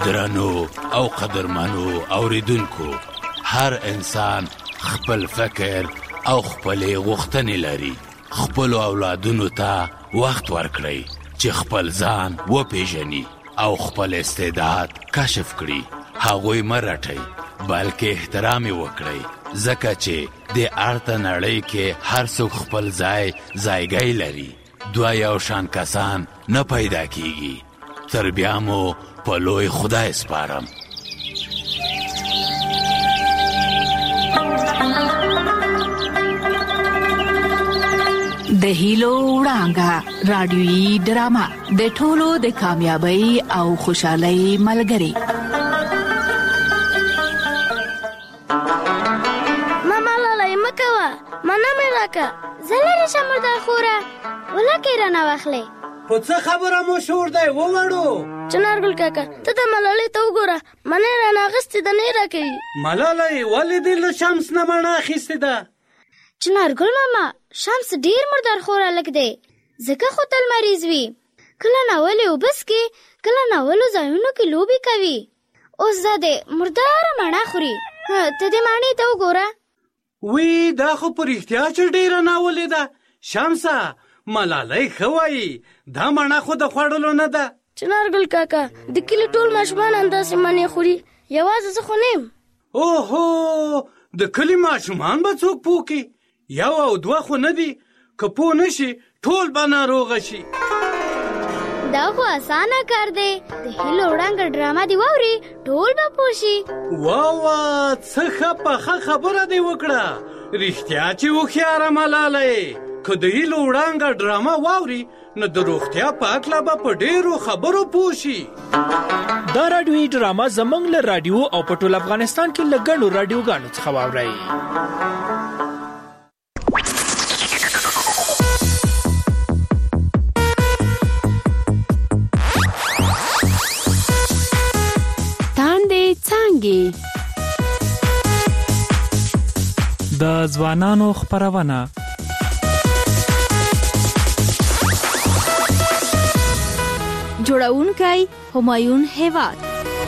درنو او قدرمنو اوریدونکو، هر انسان خپل فکر او خپل غوښتنې لري. خپل اولادونو ته وخت ورکړئ چې خپل ځان وپیژني او خپل استعداد کشف کړي. هغوی مه رټئ بلکې احترام یې وکړئ، ځکه چې د ارته نړۍ کې هر څوک خپل ځایګی لري. دوه یو شان کسان نه پیدا کیږي. تر بیا مو په لوی خدای سپارم. د هیلو وړانګه رادیویي ډرامه د ټولو د کامیابی او خوشحالۍ ملګری. ماما لاله مکوه مانا مې راکه زلری شمر د خوره ولکه رانه واخلې. په څه خبره مو شور دی ووړو؟ چنارګل کاکا ته د ملالۍ ته وګوره، منې رانه اغستې ده نه راکوي. ملالۍ ولې دې له شمس نه مڼه اخیستې ده؟ چنارګل ماما شمس ډیر مردار خوره لګ دی، ځکه خو تل مریض وي. کله ناولې اوبس کې، کله ناولو ځایونو کې لوبې کوي. اوس دا د مرداره مڼه خوري. ته دې مڼې ته وګوره. وی دا خو په رښتیا چې ډیره ناولې ده. شمسه ملالۍ ښه وایي، دا مڼه خو د خوړلو نه ده. چنارګل کاکا د کلي ټول ماشومان همداسې مڼې خوري، یوازې زه خو نه یم. اوهو د کلي ماشومان به څوک پوه کړي؟ یو او دوه خو نه دي، که پوه نه شي ټول به ناروغه شي. دا خو اسانه کار دی، د هیلو وړانګه ډرامه دی واوري ټول به پوه شي. واه څه ښه پخه خبره دی وکړه. رښتیا چې هوښیاره ملالۍ، که د هیلو وړانګه ډرامه واوري نو د روغتیا په هکله به په ډېرو خبرو پوه شي. دا راډیویي ډرامه زموږ له راډیو او په ټول افغانستان کې له ګڼو راډیوګانو څخه واورئ. تاندې څانګې د ځوانانو خپرونه. جوړونکی همایون هیواد.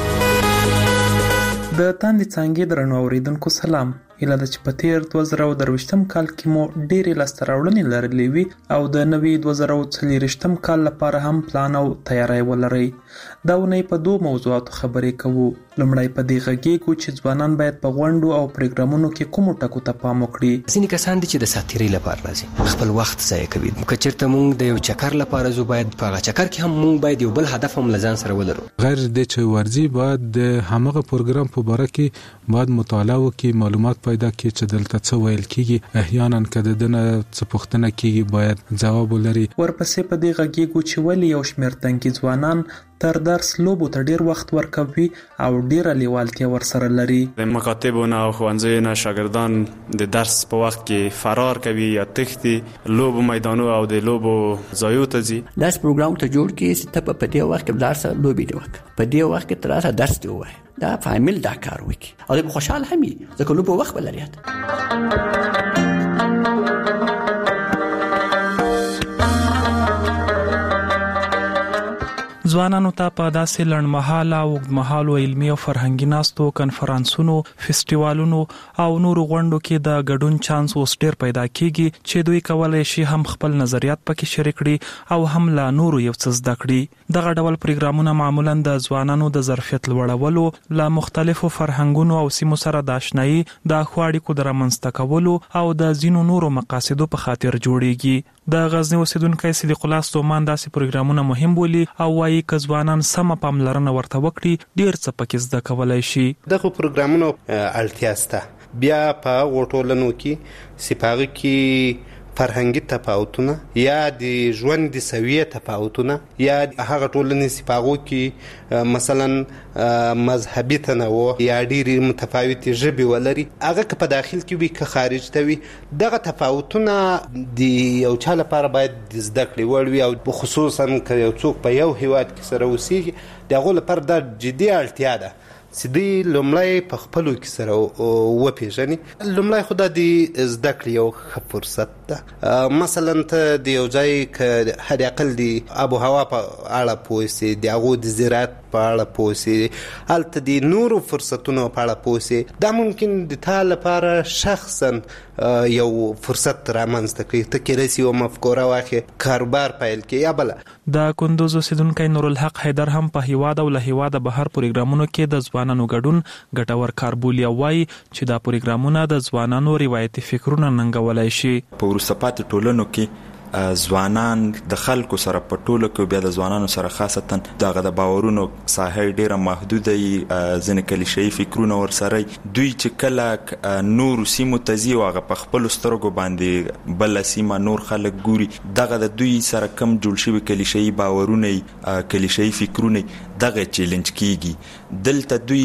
د تاندې څانګې درنو اوریدونکو سلام. هیله ده چې په تیر 2023 کال کې مو ډېرې لاسته راوړنې لرلې وي او د نوي 2024 کال لپاره هم پلان او تیاری ولرئ. دا اونۍ په دوه موضوعاتو خبرې کوو. لومړی په دې غږیږو چې ځوانان باید په غونډو او پروګرامونو کې کومو ټکو ته پام وکړي. ځینې کسان دي چې د ساتیرۍ لپاره راځي، خپل وخت ضایع کوي. که چېرته موږ د یو چکر لپاره ځو، باید په هغه چکر کې هم موږ باید یو بل هدف هم له ځان سره ولرو. غیر دې چې ورځي باید د همغه پروګرام په باره کې باید مطالعه وکړي، معلومات پیدا کړي چې دلته څه ویل کېږي. احیانا که د ده نه څه پوښتنه کېږي باید ځواب ولري. ورپسې په دې غږیږو چې ولې یو شمېر تنکي ځوانان تر درس لوبو ته ډیر وخت ورکوي او ډیره لیوالتیا ورسره لري. د مکاتبونو او ښوونځیو شاګردان د درس په وخت کې فرار کوي یا تښتي، لوبو میدانو او د لوبو ځایو ته ځي. داس پروګرام ته جوړ کړي چې ته په دې وخت کې درس لوبي دی وکړه، په دې وخت کې تراسه درس دی وای. دا فامیل دا کار وکړي او د خوشاله همي ځکه لوبو وخت بلریات. ځوانانو ته په داسې لنډمهاله او اوږدمهالو علمي او فرهنګي ناستو، کنفرانسونو، فیسټیوالونو او نورو غونډو کې د ګډون چانس اوس ډېر پیدا کیږي چې دوی کولی شي هم خپل نظریات پکې شریک کړي او هم له نورو یو څه زده کړي. دغه ډول پروګرامونه معمولاً د ځوانانو د ظرفیت لوړولو، له مختلفو فرهنګونو او سیمو سره د آشنایي، د ښو اړیکو د رامنځته کولو او د ځینو نورو مقاصدو په خاطر جوړیږي. د غزني اوسیدونکی صدیق الله ستومان داسې پروګرامونه مهم بولي او وایي که ځوانان سمه پاملرنه ورته وکړي ډیر څه پکې زده کولی شي. دغه پروګرامونو اړتیا شته. بیا په ټولنو کې سپاغه کې فرهنګي تفاوتونه یا د ژوند د سویه تفاوتونه یا هغه ټولنې سپاغو کې مثلا مذهبي تنوع یا ډېری متفاوتې ژبې ولري، هغه که په داخل کې وي که خارج ته وي، دغه تفاوتونه د یو چا لپاره باید د زده کړې وړ وي او خصوصا که یو څوک په یو هیواد کې سره اوسېږي د هغو لپاره دا جدي اړتیا ده چې دوی لومړی په خپلو کې سره وپېژني. لومړی خو دا د زده کړې یو ښه فرصت ده. مثلا ته د یو ځای که حد اقل د آب و هوا په اړه پوه سې، د هغو د زراعت په په اړه پوه سي، هلته د نورو فرصتونو په اړه پوه سي. دا ممکن د تا لپاره شخصا یو فرصت رامنځته کړي، ته کېدای سي یوه مفکوره واخلې، کاروبار پیل کړي یا بله. د کندوز اوسیدونکی نورالحق حیدر هم په هیواد او له هیواده بهر پروګرامونو کې د ځوانانو ګډون ګټور کار بولي او وایي چې دا پروګرامونه د ځوانانو روایتي فکرونه ننګولی شي. په وروسته پاتې ټولنو کې ځوانان د خلکو سره په ټولو کې بیا د ځوانانو سره خاصتا دغه د باورونو ساحه ډیره محدوده وي، ځینې کلیشه‌ایي فکرونه ورسره دوی چې کله نورو سیمو ته ځي او هغه په خپلو سترګو باندې بله سیمه نور خلک ګوري، دغه د دوی سره کم جوړ شوي کلیشه‌ایي باورونه کلیشه‌ایي فکرونه دغه چیلنج کیږي. دلته دوی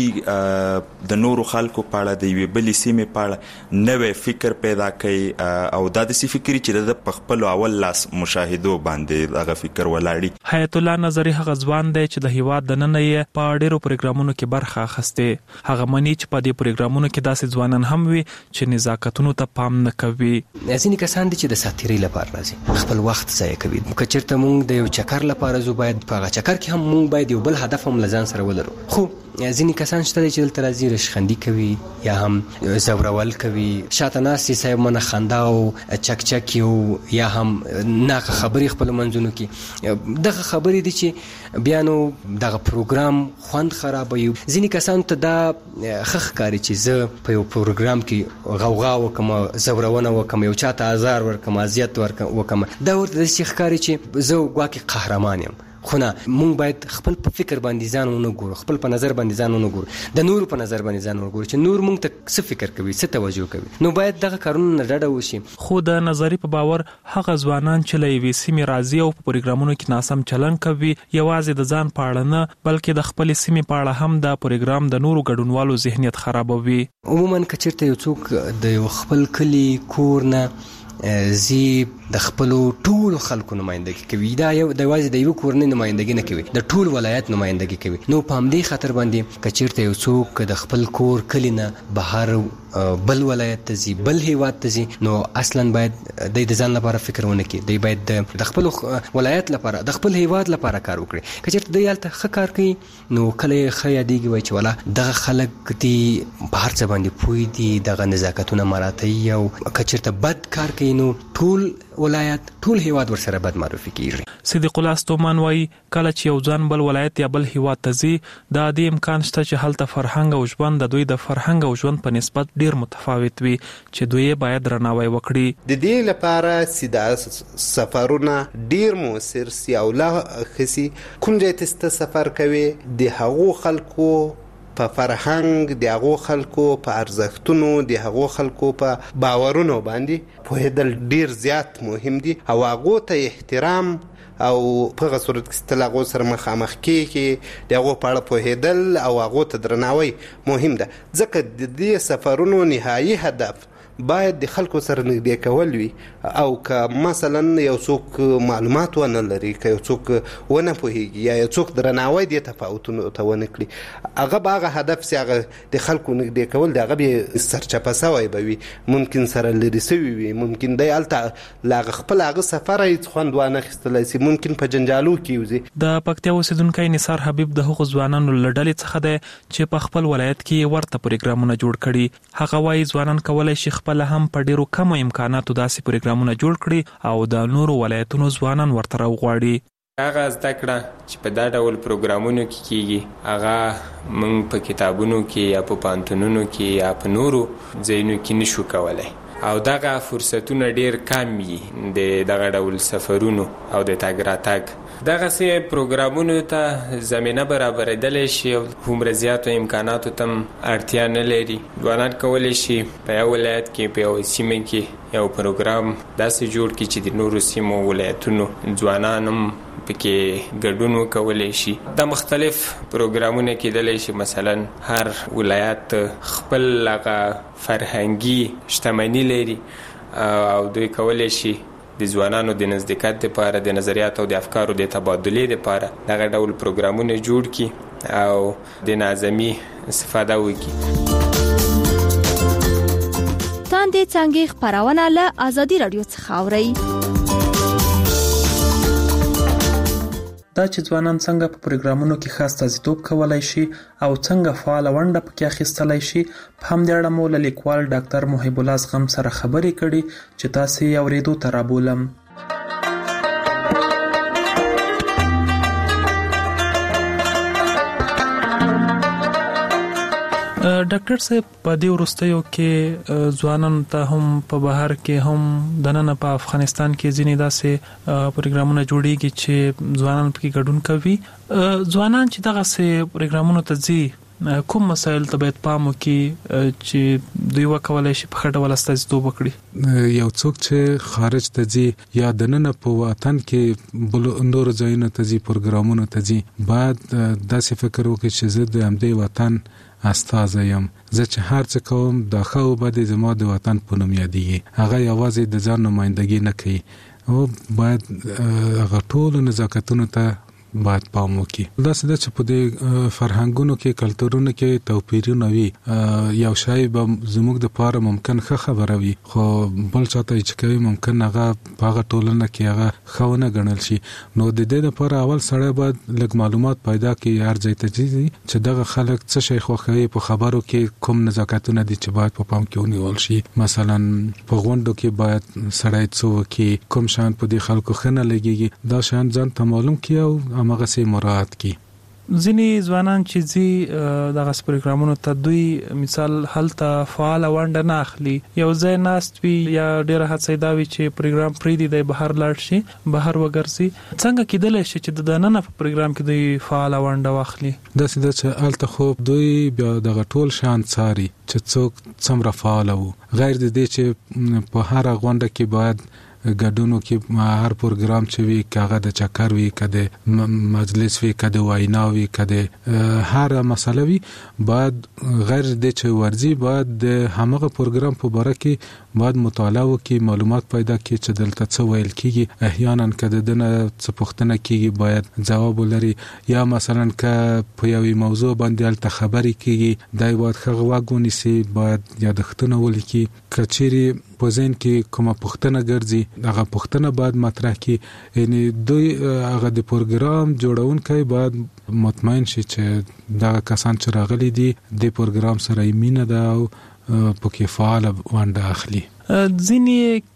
د نورو خلکو په اړه د یوې بلې سیمې په اړه نوی فکر پیدا کوي او دا داسې فکر چې د په خپلو اول لاس مشاهدو باندې هغه فکر ولاړي. حیات الله نظری هغه ځوان دی چې د هیواد دننه یې په ډیرو پروګرامونو کې برخه اخیستې. هغه مني چې په دې پروګرامونو کې داسې ځوانان هم وي چې نزاکتونو ته پام نه کوي. ځینې کسان دي چې د ساتیرۍ لپاره راځي، خپل وخت ضایع کوي. که چېرته موږ د یو چکر لپاره ځو، باید په هغه چکر کې هم موږ باید یو بل هدف هم له ځان سره ولرو. خو ځینې کسان شته چې دلته راځي رشخندي کوي یا هم زورول کوي، شاته ناست دي صاحب منه خندا او چک چک یا هم ناقه خبرې خپل منځونو کې. دغه خبرې دي چې بیا نو دغه پروګرام خوند خرابوي. ځینې کسانو ته دا ښه ښکاري چې زه په یو پروګرام کې غوغا وکم، زورونه وکم، یو چاته ازار ورکم، اذیت وکم. دا ورته داسې ښکاري چې زه ګواکې قهرمان یم. خو نه، مونږ باید خپل په فکر باندې ځان ونه ګورو، خپل په نظر باندې ځان ونه ګورو، د نورو په نظر باندې ځان ونه ګورو چې نور مونږ ته څه فکر کوي، څه توجه کوي. نو باید دغه کارونه نه ډډه وشي. خو د نظری په باور هغه ځوانان چې له یوې سیمې راځي او په پروګرامونو کې ناسم چلن کوي، یوازې د ځان په اړه نه بلکې د خپل سیمې په اړه هم د پروګرام د نورو ګډونوالو ذهنیت خرابوي. عموما که چېرته یو څوک د یو خپل کلي کور نه زی د خپلو ټولو خلکو نمایندګي کوي، دا یو د یوازې د یو کورنۍ نمایندګي نه کوي، د ټول ولایت نمایندګي کوي. نو په همدې خاطر باندې که چېرته یو څوک د خپل کور کلي نه بهر بل ولایت ته ځي، بل هیواد ته ځي، نو اصلا باید د ځان لپاره فکر ونه کړي. دی باید د خپل ولایت لپاره، د خپل هیواد لپاره کار وکړي. که چېرته دی هلته ښه کار کوي نو کله یې ښه یادېږي، وایي چې والا دغه خلک دي په هر څه باندې پوه دي، دغه نزاکتونه مراعتوي. او که چېرته بد کار کوي نو ټول ولایت، ټول هیواد ورسره بد معرفي کیږي. صدیق الله ستومان وایي کله چې یو ځان بل ولایت یا بل هیواد ته ځي، دا د امکان شته چې هلته فرهنګ او ژوند د دوی د فرهنګ او ژوند په نسبت ډیر متفاوت وي چې دوی باید درناوی وکړي. د دې لپاره سیده سفرونه ډیر موثر سي او لا خسي. کوم ځای ته سفر کوي، د هغو خلکو په فرهنګ، د هغو خلکو په ارزښتونو، د هغو خلکو په باورونو باندې پوهېدل ډیر زیات مهم دي او هغو ته احترام او په هغه صورت کې ستل هغو سره مخامخ کېږي، د هغو په اړه پوهېدل او هغو ته درناوی مهم ده. ځکه د دې سفرونو نهایي هدف باید د خلکو سره نږدې کول وي. او که مثلا یو څوک معلومات ونه لري، که یو څوک ونه پوهېږي یا یو څوک درناوی دې تفاوتونو ته ونه کړي، هغه به هغه هدف سي، هغه د خلکو نږدې کول د هغه به سرچپه سوی به وي، ممکن سره لرې سوي وي، ممکن دی هلته له هغه خپل هغه سفره هېڅ خوند وانه اخیستلی سي، ممکن په جنجالو کې وځي. د پکتیا اوسیدونکی نثار حبیب د هغو ځوانانو له ډلې څخه دی چې په خپل ولایت کې ورته پروګرامونه جوړ کړي. هغه وایي ځوانان کولی شي خپل هم په ډیرو کمو امکاناتو داسې پروګرامونه جوړ کړي او د نورو ولایتونو ځوانان ورته راوغواړي. هغه زده کړه چې په دا ډول پروګرامونو کې کیږي، هغه موږ په کتابونو کې یا په پوهنتونونو کې یا په نورو ځایونو کې نشو کولی. او دغه فرصتونه ډیر کم وي د دغه ډول سفرونو او د تګ راتګ. دغه سي پروګرامونو ته زمينه برابرېدلی شي او هومره زیاتو امکاناتو ته اړتیا نه لري. ځوانان کولی شي په یو ولایت کې په یو سیمه کې یو پروګرام داسې جوړ کړي چې د نورو سیمو ولایتونو ځوانان هم پکې ګډون وکولی شي. دا مختلف پروګرامونه کېدلی شي، مثلا هر ولایت خپل هغه فرهنګي شتمني لري او دوی کولی شي د ځوانانو د نزدېکت لپاره، د نظریاتو او د افکارو د تبادلې لپاره دغه ډول پروګرامونه جوړ کړي او د نظامي استفاده وکړي. تاندې څنګه خبرونه له ازادي رادیو څخه اورئ. دا چې ځوانان څنګه په پروګرامونو کې خاص استازیتوب کولای شي او څنګه فعال ونډه پکې اخیستلای شي. په همدې اړه مو له لیکوال ډاکټر محب الله زغم سره خبرې کړې چې تاسو یې اورېدو ته رابولم. ډاکټر صاحب په دې وروستیو کې ځوانانو ته هم په بهر کې هم دننه په افغانستان کې ځینې داسې پروګرامونه جوړیږي چې ځوانان پکې ګډون کوي. ځوانان چې دغه سه پروګرامونو ته ځي کوم مسایل ته باید پام وکړي چې دوی وکولای شي په خټه ول استازیتوب وکړي؟ یو څوک چې خارج ته ځي یا دننه په وطن کې بل نور ځایونو ته ځي پروګرامونو ته ځي باید داسې فکر وکړي چې زه د همدې وطن استازی یم. زه چې هر څه کوم دا خو به زما د وطن په نوم یادېږي. هغه یوازې د ځان نمائندګي نه کوي او باید هغه ټول نزاکتونو ته باید پام وکړي. دا څه چې په دې فرهنګونو کې کلتورونو کې توپیرونه وي یو شی به زموږ د پاره ممکن ښه خبره وي خو بل چاته چې کوي ممکن هغه په هغه ټولنه کې هغه خونه ګڼل شي. نو د دې لپاره اول سړی باید لږ معلومات پیدا کړي هر ځای ته چې دغه خلک څه شي خوښوي په خبرو کې کوم نزاکتونه دي چې باید په پام کې ونیول شي. مثلا په غونډو کې باید سړی څه وکړي کوم شان په دې خلکو خنه لګيږي دا شان ځان ته معلوم کړي او هغه سي مراعات کی. ځینې ځوانان چې زی دغه پروګرامونو ته دوی مثال هلته فعال ونډه نه اخلي یو ځای ناست وي یا ډیره هڅه دا وي چې پروګرام پرې دی بهر لاړ شي بهر وګرځي څنګه کېدلی شي چې د دننه په پروګرام کې دوی فعال ونډه واخلي؟ دا چې هلته خو دوی بیا دغه ټول شان څاري چې څوک څومره فعال وو غیر د دې چې په هر غونډه کې باید ګډونو کې هر پروګرام چې وي کاغه د چکر وي کده مجلس وي کده وینا وي کده هر مسله وي باید غیر د چې ورزي باید د همغه پروګرام په اړه کې باید مطالعه وکړي معلومات پیدا کړي چې دلته څه ویل کیږي احیانا کده دنه څه پوښتنه کیږي باید جواب ولري یا مثلا ک په یوې موضوع باندې الته خبرې کیږي دای باید خغه واګونی سي باید یادښتونه ولیکي کچيري په ځین کې کومه پوښتنه ګرځي هغه پوښتنه باید مطرح کړي. یعنی دوی هغه د پروګرام جوړونکي باید مطمئن شي چې دا کسان چې راغلي دي د پروګرام سره یې مینه ده او پکې فعال ونډه اخلي. ځینې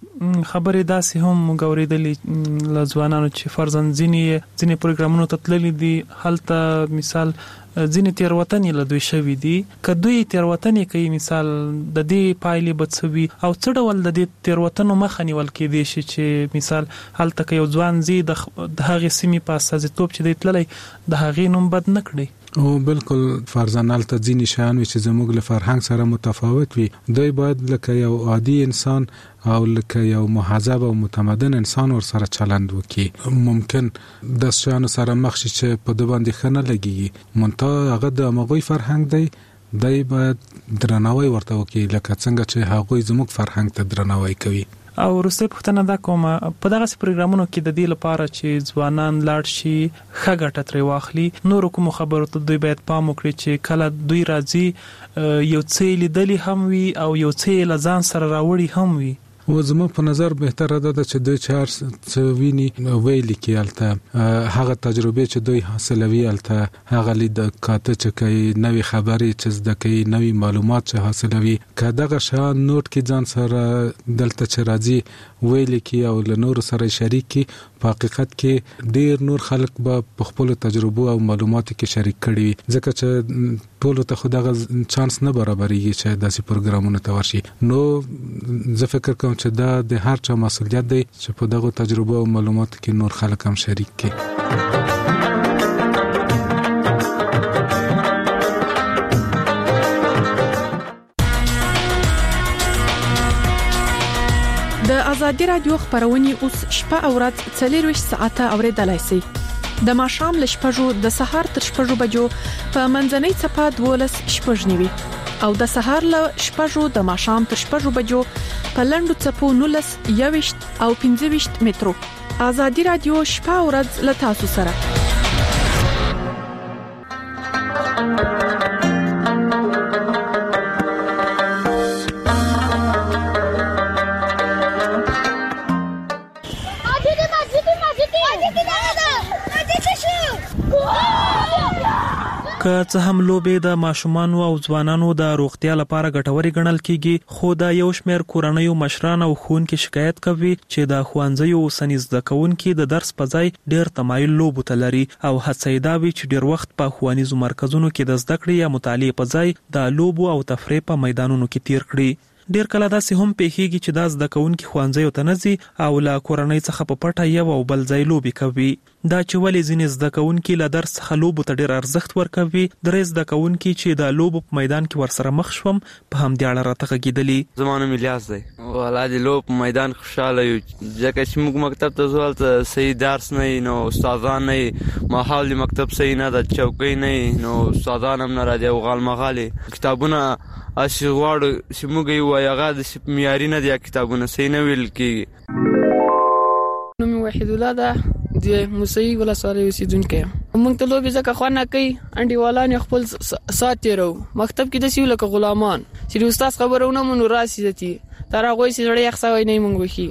خبرې داسې هم غوړېدلې لځوانانو چې فرضاً ځینې پروګرامونو ته تللي دي هلته مثال ځینې تیروتنې له دوی شوي دي کدوې تیروتنې کوي مثال د دې پایلې بڅوي او څه ډول د دې تیروتنو مخه نیول کېدي شي چې مثال هلته کې یو ځوان زی د هغې سیمې په استازیتوب چې دی تللی د هغې نوم بد نه کړي. او بالکل فرضاً الته ځینې شیان وي چې زموږ له فرهنګ سره متفاوت وي دوی باید لکه یو عادي انسان او لکه یو مهذب او متمدن انسان ور سره چلند وکړي. ممکن د شیانو سره مخ شي چې په د باندې خنه لګي مونته هغه د مغوي فرهنګ دی دای باید درناوی ورته وکړي لکه څنګه چې هغه زموږ فرهنګ ته درناوی کوي. او وروسته پوښتنه دا کومه په دغه پروګرامونو کې د دې لپاره چې ځوانان لاړ شي ښه ګټه ترې واخلي نور کوم خبرو ته دوی باید پام وکړي چې کله دوی راځي یو څه لیدلې هم وي او یو څه لزان سره راوړي هم وي. و زما په نظر بهتره ده چې دوی چار څویني ویل کېالته هغه تجربه چې دوی حاصلوي الته هغه لید کاته چې کوي نوې خبرې چې زده کوي نوې معلومات چې حاصلوي کداغه شان نوٹ کې ځان سره دلته چې راځي ویل کې او له نور سره شریک کی په حقیقت کې ډیر نور خلک په خپل تجربه او معلوماتو کې شریک کړي ځکه چې ټول ته خدغه چانس نه برابرېږي چې داسې پروګرامونه ته ورشي. نو زه فکر کوم چې دا د هر چا مسؤلیت دی چې په دغه تجربه او معلوماتو کې نور خلک هم شریک کړي. د ازادي رادیو خبرونه اوس شپه او ورځ 24 ساعته اوریدلای شئ. د ماښام ل شپږو د سهار تر شپږو بجو په منځنۍ چپه 12 شپږ نیوي او د سهار ل شپږو د ماښام تر شپږو بجو په لندو چپو 19 21 او 25 مترو. ازادي رادیو شپه او ورځ ل تاسو سره. که څه هم لوبې د ماشومانو او ځوانانو د روغتیا لپاره ګټورې ګڼل کیږي، خو د یو شمېر کورنیو مشران او ښوونکي شکایت کوي چې د ښوونځیو اوسني زده کوونکي د درس په ځای ډېر تمایل لوبو ته لري او هڅه یې دا وي چې ډېر وخت په ښوونیزو مرکزونو کې د زده کړې یا مطالعې په ځای د لوبو او تفریح په میدانونو کې تیر کړي. ډیر کله داسې هم پیښیږي چې د زده کوونکي ښوونځیو ته نه ځي او له کورنۍ څخه په پټه یو او بل ځای لوبې کوي. دا چې ولې ځینې زده کوونکي له درس څخه لوبو ته ډیر ارزښت ورکوي، درې زده کوونکي چې د لوبو په میدان کې ورسره مخ شوم په همدې اړه راته غږېدلي. زما نوم الیاس دی. والا د لوب په میدان خوشحاله یو ځکه چې موږ مکتب ته ځو هلته صحیح درس نه وي، نو استادان نه وي، ماحول د مکتب صحیح نه ده، چوکۍ نه وي، نو استادان هم نه راځي او غالمغالې کتابونه اسی غواړو چې موږ یې وایو هغه د معیاري نه دي، کتابونه صحیح نه ویل کېږي. نوم مې وحید الله ده، د موسهي ولسوالۍ اوسېدونکی یم. موږ ته لوبې ځکه خوند نه کوي، انډیوالان یې خپل ساعت تېروو. مکتب کې داسې یو لکه غلامان چې د استاد خبره ونه منو راسي ځتي تر هغوی چې زړه یخ سوی نه موږ وښي.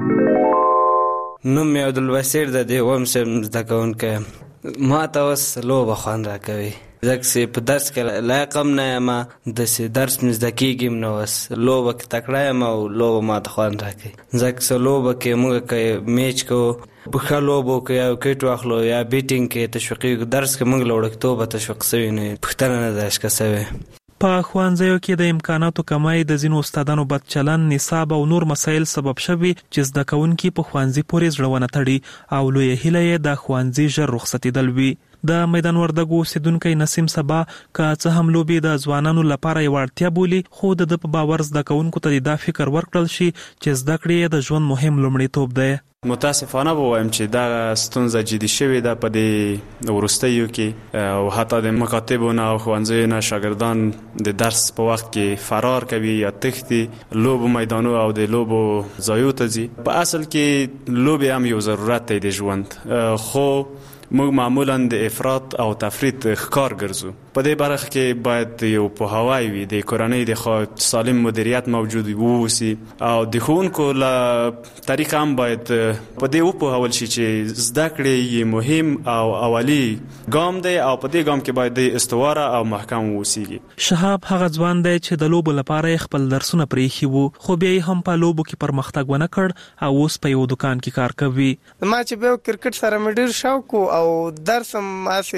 نوم مې عبدالبصیر ده، د اووم صنف زده کوونکی یم. ما ته اوس لوبه خوند راکوي ځکه چې په درس کې لایق هم نه یم، داسې درس مې زده کېږي هم نه، اوس لوبه کې تکړه یم او لوبه ما ته خوند راکوي ځکه چې لوبه کې موږ که میچ کوو په ښه لوبو کې یا وکټ واخلو یا بیټینګ کې تشویقي، درس کې موږ له وړکتوبه تشویق سوي نه پوښتنه نه ده اشکه سوې. په ښوونځیو کې د امکاناتو کمای د ځینو استادانو بد چلن، نصاب او نور مسایل سبب شوي چې زده کوونکي په ښوونځي پورې زړونه تړي او لویه هیله یې د ښوونځي ژر رخصتېدل وي. د میدان وردګو اوسېدونکی نسیم سبا که څه هم لوبې د ځوانانو لپاره یوه اړتیا بولي، خو د ده په باور زده کوونکو ته دا فکر ورکړل شي چې زده کړې د ژوند مهم لومړیتوب دی. متاسفانه به وایم چې دا ستونزه جدي شوې ده په دې وروستیو کې او حتی د مکاتبو نه او ښوونځیو نه شاګردان د درس په وخت کې فرار کوي یا تښتي لوبو میدانو او د لوبو ځایو ته ځي. په اصل کې لوبې هم یو ضرورت دی د ژوند، خو موږ معمولا د افراط او تفرید ښکار ګرځو. په دې برخه کې باید یو پوهاوی وي، د کورنۍ د سالم مدیریت موجود ووسی او د ښوونکو له طریقه هم باید په دې وپوهول شي چې زده کړې یې مهم او اولی ګام دی او په دې ګام کې باید د استواره او محکم ووسیږي. شهاب هغه ځوان دی چې د لوبو لپاره خپل درسونه پرېښي وو، خو بیا یې هم په لوبو کې پرمختګ ونه کړ او اوس په یو دکان کې کار کوي. ما چې به کرکټ سره مې ډېر شوق او درس هم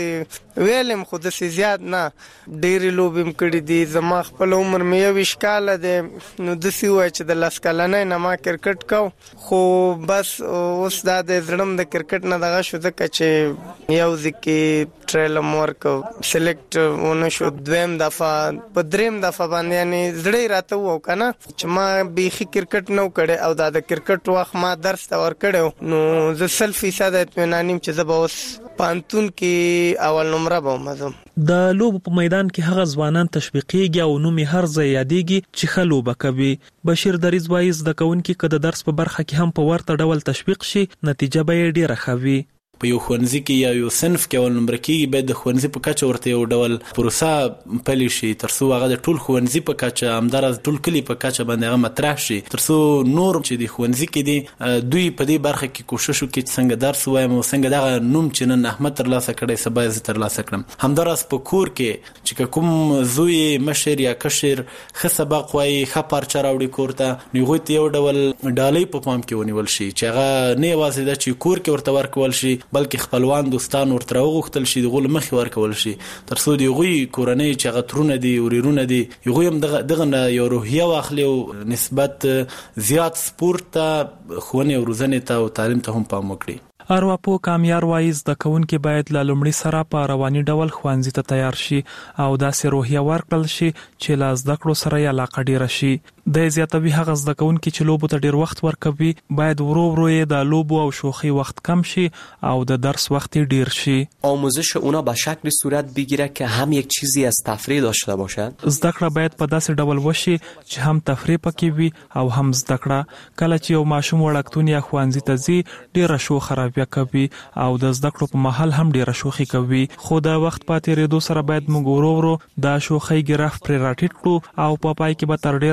هسې ویلم خو داسې زیات نه، ډېرې لوبې م کړي دي. زما خپل عمر مې 21 کاله دی، نو داسې ووایه چې د 10 کلنۍ نه ما کرکټ کو، خو بس اوس دا د زړه م د کرکټ نه دغه شو ځکه چې یو ځای کې ټرایل م ورکړ، سلیکټ ونه شو، دویم دفعه په دریم دفعه باندې یعنې زړه یې راته ووایو که نه چې ما بیخي کرکټ نه و کړی او دا د کرکټ وخت ما درس ته ورکړی، نو زه 100% اطمینان یم چې زه به اوس پانتون کې اول نمره به ومزم. د لوبو په میدان کې هغه ځوانان تشویقېږي او نوم یې هر ځای یادېږي چې ښه لوبه کوي. بشیر دریځ وایي زده کوونکي که د درس په برخه کې هم په ورته ډول تشویق شي، نتیجه به یې ډېره ښه وي. په یو ښوونځي کې یا یو صنف کې اول نمبر کېږي، باید د ښوونځي په کچه ورته یو ډول پروسه پلي شي تر څو هغه د ټول ښوونځي په کچه، همداراز ټول کلي په کچه باندې هغه مطرح شي، تر څو نور چې د ښوونځي کې دي دوی په دې برخه کې کوشش وکړي چې څنګه درس ووایم او څنګه دغه نوم چې نن احمد ترلاسه کړی سبا یې زه ترلاسه کړم. همداراز په کور کې چې کوم زوی مشر یا کشر ښه سبق وایي، ښه پارچه راوړي کور ته، نو هغوی ته یو ډول ډالۍ په پام کې ونیول شي چې هغه نه یوازې ده چې کور کې ورته ورکول شي، بلکې خپلوان دوستان ورته وغوښتل شي د غول مخې ورکول شي، تر څو د هغوی کورنۍ چې هغه ترونه دي ورېرونه دي هغوی هم دغه نه یو روحیه واخلي او نسبت زیات سپورت ته، ښوونې او روزنې ته او تعلیم ته هم پام وکړي. ارواپوه کامیار وایي زده کوونکي باید له لومړي سره په رواني ډول ښوونځي ته تیار شي او داسې روحیه ورکړل شي چې له زده کړو سره یې علاقه ډېره شي. د زیاتوي هغه زده کوونکي چې لوبو ته ډېر وخت ورکوي باید ورو ورو یې د لوبو او شوخی وخت کم شي او د درس وقت ډیر شي. آموزش اونا به شکل صورت بگیره که هم یک چیزی از تفریح داشته باشد. زده کړه باید په داسې ډول وشي چې هم تفریح پکې وي او هم زده کړه. کله چې یو ماشوم وړکتون یا ښوونځي ته ځي ډیره شوخه راویه کوي او د زده کړو په مهال هم ډیره شوخي کوي، خو د وخت په تیریدو سره باید موږ ورو ورو د شوخۍ ګرف پرې راټیټ کړو او په پای کې به تر ډیره یوازې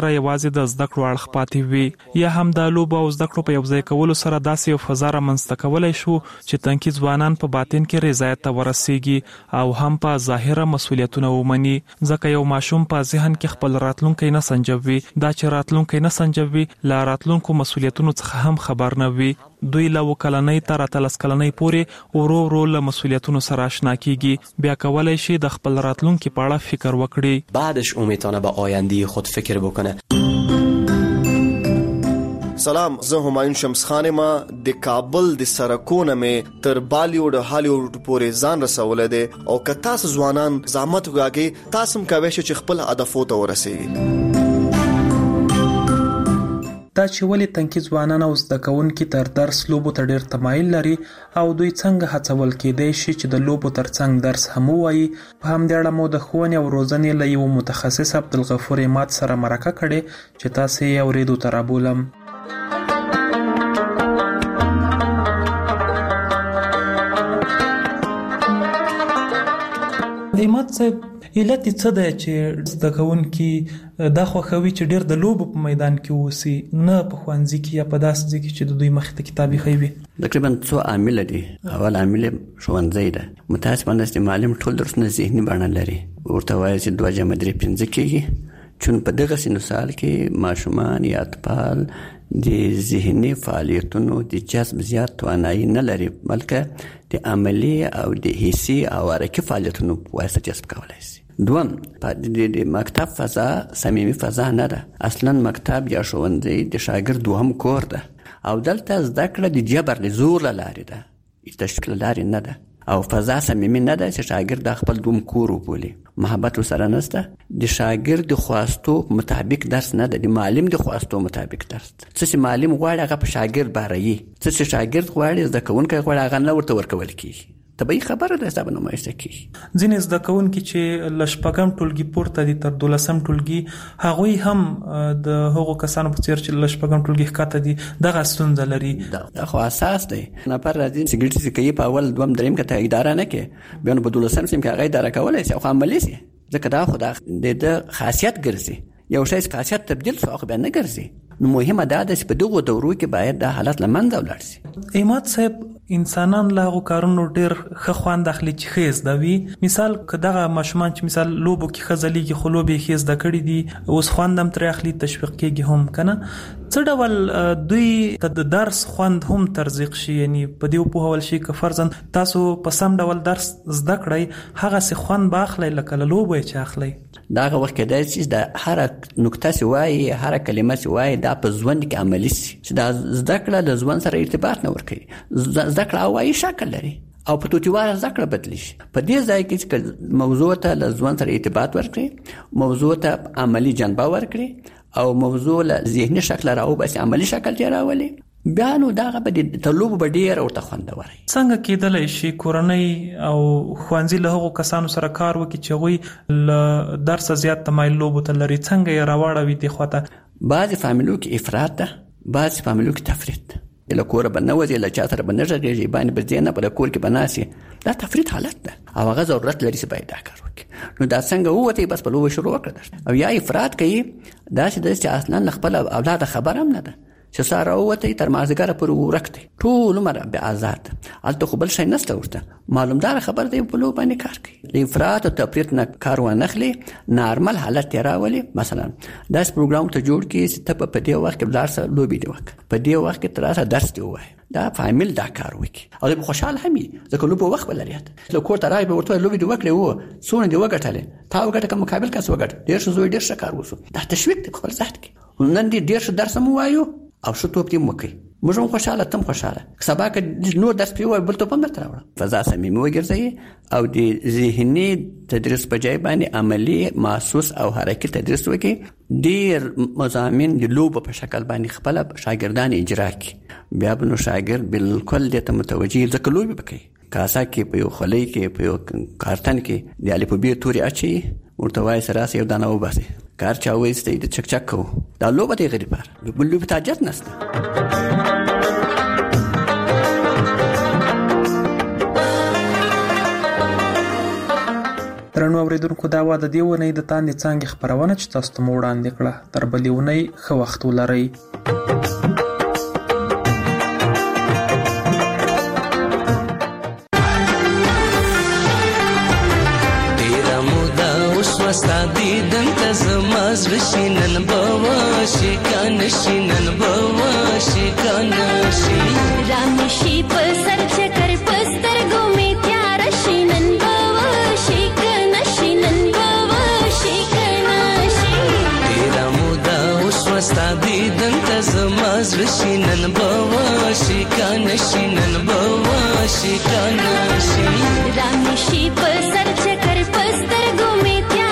یوازې د زده کړو اړخ پاتې وي یا هم د لوبو او زده کړو په یو ځای کولو سره داسې یو فضا رامنځته کولی شو چې تنکي ځوانان په باطن کې رضایت ته ورسیږي او هم په ظاهره مسؤلیتونه ومني، ځکه یو ماشوم په ذهن کې خپل راتلونکی نه سنجوي. دا چې راتلونکی نه سنجوي له راتلونکو مسؤلیتونو څخه هم خبر نه وي. دوی له 9 کلنۍ تر 13 کلنۍ پورې ورو ورو له مسؤلیتونو سره آشنا کیږي. بیا کولای شي د خپل راتلونکي په اړه فکر وکړي. بعدش میتونه به آینده خود فکر بکنه. سلام، زه همایون شمس خان ما د کابل د سرکونه مې تر بالیوډ او هالیوډ پورې ځان رسولې ده او که تاسو ځوانان زحمت وکړئ تاسو هم کوئ چې خپل هدفو ته ورسیږئ. دا چې ولې تنکي ځوانان او زده کوونکي تر درس لوبو ته ډېر تمایل لري او دوی څنګه هڅول کېدای شي چې د لوبو ترڅنګ درس هم ووایي. په همدې اړه مو د ښوونې او روزنې له یو متخصص عبدالغفور عماد سره مرکه کړې چې تاسې یې اورېدو ته رابولم. عماد صاحب، علت څه دی چې زده کوونکي دا خوښوي چې ډېر د لوبو په میدان کې اوسي، نه په ښوونځي کې یا په داسې ځای کې چې د دوی مخې ته کتاب ایښی وي؟ تقریبا څو عامل دي. اول عامل ښوونځی ده. متاسفانه چې معلم ټول درسونه ذهني بڼه لري، ورته وایي چې 2 + 3 = 5 کېږي. چون په دغه سال کې ماشومان یا اطفال د ذهني فعالیتونو د جذب زیات توانایي نه لري، بلکې د عملی او د حسي او حرکي فعالیتونو په واسطه جذب کولی شي. دوم، د مکتب فضا صمیمي فضا نه ده. اصلا مکتب یا ښوونځی د شاګرد دوهم کور ده او دلته زده کړه د جبر د زور له لارې ده، د تشویق له لارې نه ده. او فضا صمیمي نه ده چې شاګرد خپل دوم کور وبولي. محبت ورسره نشته. د شاګرد د خواستو مطابق درس نه ده، د معلم د خواستو مطابق درس ده. څه چې معلم غواړي هغه په شاګرد باروي، څه چې شاګرد غواړي زده کوونکی غواړي هغه نه ورته ورکول کېږي. طبیعي خبره ده، حساب نمایشته کېږي. ځینې زده کوونکي چې له 4م ټولګي پورته دي تر 12م ټولګي، هغوی هم د هغو کسانو په څېر چې له 4م ټولګي ښکته دي دغه ستونزه لري. دا خو اساس دی. نفر راځي سګرټ څکوي په اول 2م 3م کې ته اداره نه کوي، بیا نو په 12م سیم کې هغه اداره کولی شي او عملي شي، ځکه دا خو د خاصیت ګرځي. یو شی چې خاصیت تبدیل شو خو بیا نه ګرځي. نو مهمه دا ده چې په دغو دورو کې باید دا حالت له منځه ولاړ شي. عماد صاحب، انسانان له هغو کارونو ډېر ښه خوند اخلي چې ښه زده وي. مثال که دغه ماشومان چې مثال لوبو کې ښه ځلیږي خو لوبې یې ښې زده کړي دي، اوس خوند هم ترې اخلي، تشویق کېږي هم که نه، څه ډول دوی ته د درس خوند هم ترزیق شي؟ یعنی په دې وپوهول شي که فرضاً تاسو په سم ډول درس زده کړئ هغسې خوند به اخلئ لکه له لوبو یې چې اخلئ. دا هغه وخت کېدای شي د هره نکته چې وایي، هره کلمه چې وایي دا په ژوند کې عملي شي، چې دا زده کړه له ژوند سره ارتباط نه ورکوي. زده کړه هوایي شکل لري او په توتیواره زده کړه بدلی شي. په دې ځای کې چې موضوع ته له ژوند سره ارتباط ورکړي، موضوع ته عملي جنبه ورکړي او موضوع له ذهني شکل راوباسي، عملي شکل ته راولي، بیا نو دغه به د تلوب به ډېر ورته خوندور وي. څنګه کېدلی شي کورنۍ او ښوونځي له هغو کسانو سره کار وکړي چې هغوی له درسه زیات تمایل لوبو ته لري؟ څنګه یې راواړوي دې خوا ته؟ بعضې فامیلو کې افراط ده، بعضې فامیلو کې تفرید ده. له کوره به نه وځي، له چا سره به نه غږېږي، باندې به ځي نه په کور کې به ناستي. دا تفرید حالت ده او هغه ضرورت لري چې باید دا کار وکړي. نو دا څنګه ووتې بس په لوبه شروع وکړه او یا افراط کوي، داسې ده چې اصلا له خپل اولاد خبر هم نه ده چې ساره ووتې تر مازدیګره پورې ورک دی، ټول عمر به آزاد. هلته خو بل شی نشته ورته، معلومدار خبر دی په لوبه باندې کار کوي. له افراط او تفریط نه کار وانخلي، نارمل حالت یې راولي. مثلا داسې پروګرام ته جوړ کړي چې ته په دې وخت کې لاړ شه لوبې دې وکړه، په دې وخت کې تر راسه درس دې ووایه. دا فامیل دا کار وکړي او دوی خوشحال هم وي، ځکه لوبه وخت به لري. له کور ته راغی به ورته لوبې دې وکړې، و څونه دې وګټلې، تا وګټه که مقابل کس وګټه، ډېر ښه زوی ډېر ښه کار وشو. دا تشویق دی په خپل ذات کې. نن دې ډېر ښه درس هم ووایو او ښه توپ دې هم وکړي، موږ هم خوشحاله، ته هم خوشحاله. سبا که نور درس پرې ووایو بل توپ هم درته راوړه. فضا صمیمي وګرځوي او د ذهني تدریس په ځای باندې عملي محسوس او حرکي تدریس وکړي. ډېر مضامین د لوبو په شکل باندې خپله شاګردان اجرا کړي، بیا به نو شاګرد بالکل دې ته متوجه، ځکه لوبې به کوي. کاسه کې په یو خولۍ کې په یو کارتن کې د الفبې تورې اچوي، ورته وایي چې راسه یو دانه وباسئ، کار چا وایستی د چک چک کوو. دا لوبه دی غریب لپاره، بل لوبې ته حاجت نشته. درنو اوریدونکو دا وا د دې ونې د تاندې څانګې خپرونه چې تاسو ته مو وړاندې کړه. تر بلې ونې ښه وخت ولرئ. ستا دیدن ته زما زړه شي نن به وشي کنه شي نن به وشي کنه شي رامې شي په سر چکر په سترګو مې تیاره شي نن به وشي کنه شي نن به وشي کنه شي ډېره موده وشوه ستا دیدن ته زما زړه شي نن به وشي کنه شي نن به وشي کنه شي رامې شي په سر چکر په سترګو مې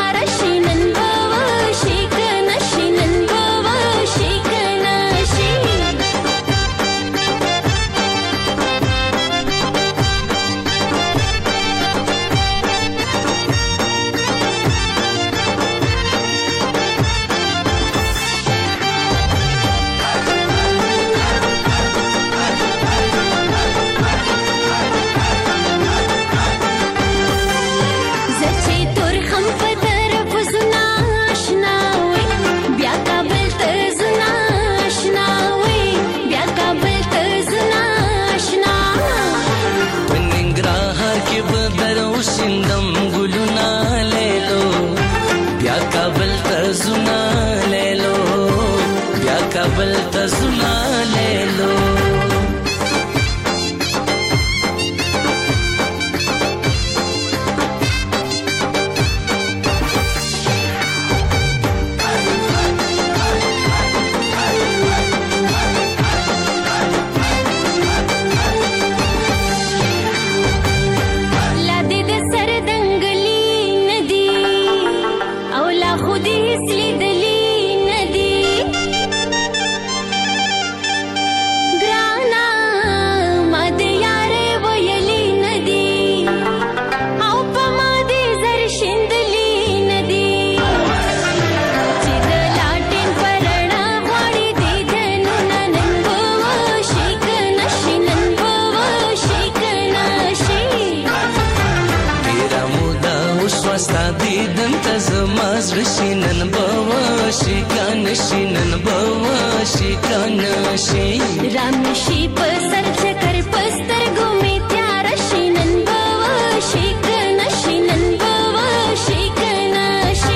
کابل ته زنا لیلو رامشي په سر چکر په سترګو مې تیاره شي نن به وشي کنه شي نن به وشي کنه شي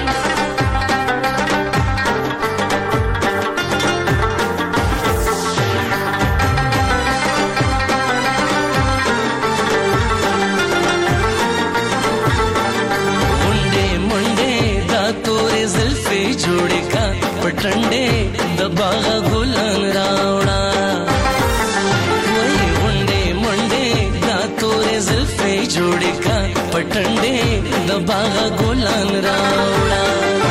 منډه منډه دا تورې زلفې جوړې کا پټنډې د باغ ګلان راوړا وای منډه منډه دا تورې زلفې جوړې کا پټنډې د باغ ګلان راوړا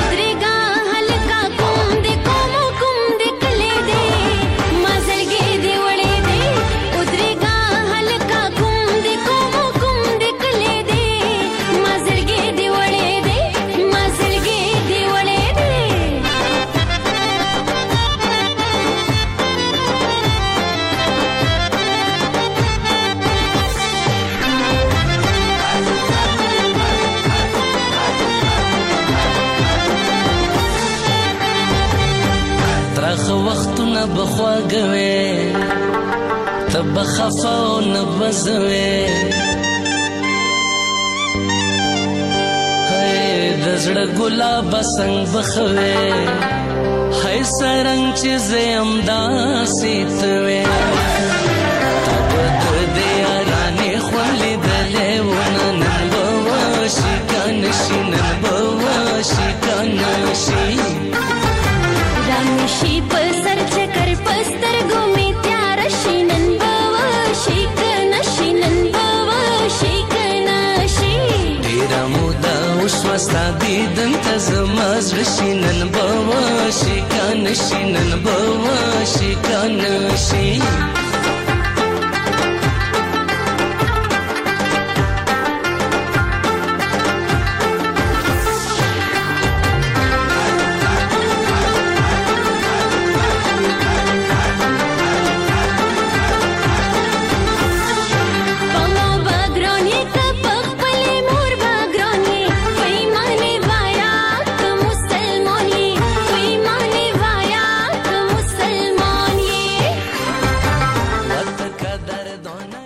وختونه بخواږوي ته بخفا او نه بزوي هي د زړه ګلاب څنګه بخوي هي سرنګ چې زم داسې توي تب دې ارانه خولې دلې ونه بوشي کنه شي نن بوشي کنه شي رامشي په سر چکر په سترګو مې تیاره شي نن به وشي کنه شي نن به وشي کنه شي ډېره موده وشوه ستا دیدن ته زما زړه شي نن به وشي کنه شي نن به وشي کنه شي